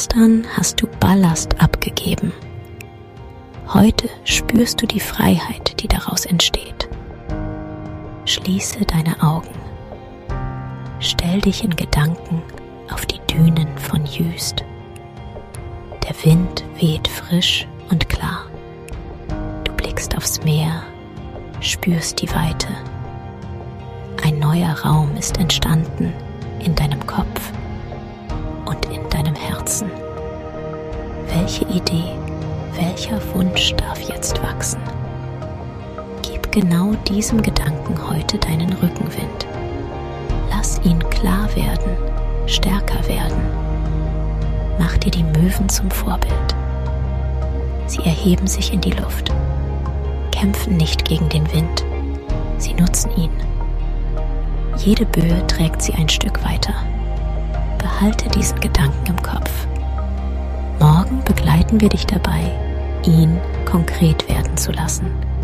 Gestern hast du Ballast abgegeben. Heute spürst du die Freiheit, die daraus entsteht. Schließe deine Augen. Stell dich in Gedanken auf die Dünen von Jüst. Der Wind weht frisch und klar. Du blickst aufs Meer, spürst die Weite. Ein neuer Raum ist entstanden in deinem Kopf und in deinem Herzen. Welche Idee, welcher Wunsch darf jetzt wachsen? Gib genau diesem Gedanken heute deinen Rückenwind. Lass ihn klar werden, stärker werden. Mach dir die Möwen zum Vorbild. Sie erheben sich in die Luft, kämpfen nicht gegen den Wind, sie nutzen ihn. Jede Böe trägt sie ein Stück weiter. Behalte diesen Gedanken im Kopf. Morgen begleiten wir dich dabei, ihn konkret werden zu lassen.